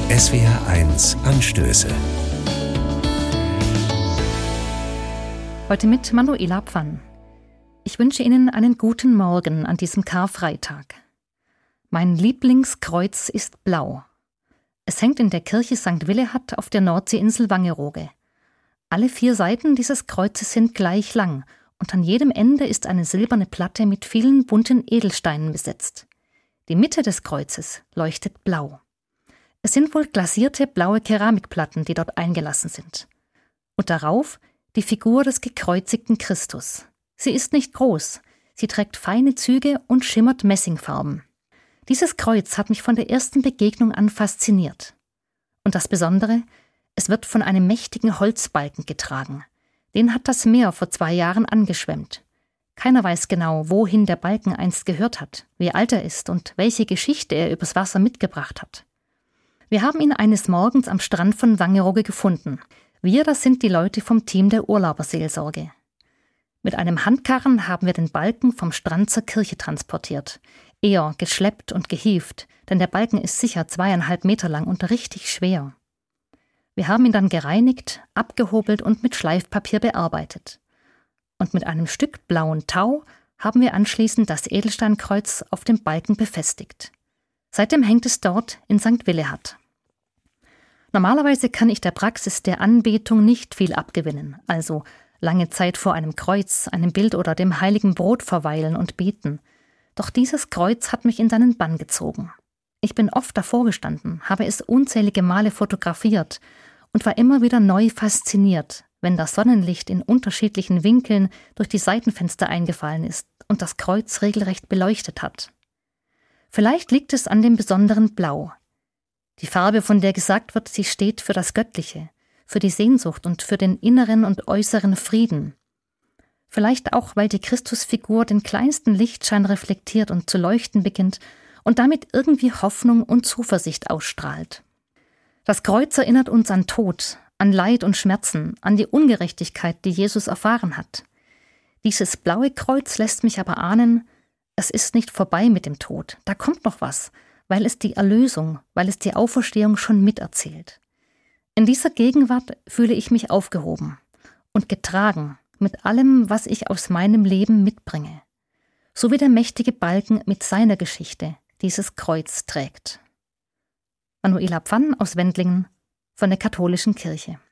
SWR1 Anstöße. Heute mit Manuela Pfann. Ich wünsche Ihnen einen guten Morgen an diesem Karfreitag. Mein Lieblingskreuz ist blau. Es hängt in der Kirche St. Willehad auf der Nordseeinsel Wangerooge. Alle 4 Seiten dieses Kreuzes sind gleich lang und an jedem Ende ist eine silberne Platte mit vielen bunten Edelsteinen besetzt. Die Mitte des Kreuzes leuchtet blau. Es sind wohl glasierte blaue Keramikplatten, die dort eingelassen sind. Und darauf die Figur des gekreuzigten Christus. Sie ist nicht groß, sie trägt feine Züge und schimmert messingfarben. Dieses Kreuz hat mich von der ersten Begegnung an fasziniert. Und das Besondere, es wird von einem mächtigen Holzbalken getragen. Den hat das Meer vor 2 Jahren angeschwemmt. Keiner weiß genau, wohin der Balken einst gehört hat, wie alt er ist und welche Geschichte er übers Wasser mitgebracht hat. Wir haben ihn eines Morgens am Strand von Wangerooge gefunden. Wir, das sind die Leute vom Team der Urlauberseelsorge. Mit einem Handkarren haben wir den Balken vom Strand zur Kirche transportiert. Eher geschleppt und gehievt, denn der Balken ist sicher 2,5 Meter lang und richtig schwer. Wir haben ihn dann gereinigt, abgehobelt und mit Schleifpapier bearbeitet. Und mit einem Stück blauen Tau haben wir anschließend das Edelsteinkreuz auf dem Balken befestigt. Seitdem hängt es dort in St. Willehad. Normalerweise kann ich der Praxis der Anbetung nicht viel abgewinnen, also lange Zeit vor einem Kreuz, einem Bild oder dem heiligen Brot verweilen und beten. Doch dieses Kreuz hat mich in seinen Bann gezogen. Ich bin oft davor gestanden, habe es unzählige Male fotografiert und war immer wieder neu fasziniert, wenn das Sonnenlicht in unterschiedlichen Winkeln durch die Seitenfenster eingefallen ist und das Kreuz regelrecht beleuchtet hat. Vielleicht liegt es an dem besonderen Blau. Die Farbe, von der gesagt wird, sie steht für das Göttliche, für die Sehnsucht und für den inneren und äußeren Frieden. Vielleicht auch, weil die Christusfigur den kleinsten Lichtschein reflektiert und zu leuchten beginnt und damit irgendwie Hoffnung und Zuversicht ausstrahlt. Das Kreuz erinnert uns an Tod, an Leid und Schmerzen, an die Ungerechtigkeit, die Jesus erfahren hat. Dieses blaue Kreuz lässt mich aber ahnen, es ist nicht vorbei mit dem Tod, da kommt noch was, weil es die Erlösung, weil es die Auferstehung schon miterzählt. In dieser Gegenwart fühle ich mich aufgehoben und getragen mit allem, was ich aus meinem Leben mitbringe, so wie der mächtige Balken mit seiner Geschichte dieses Kreuz trägt. Manuela Pfann aus Wendlingen von der Katholischen Kirche.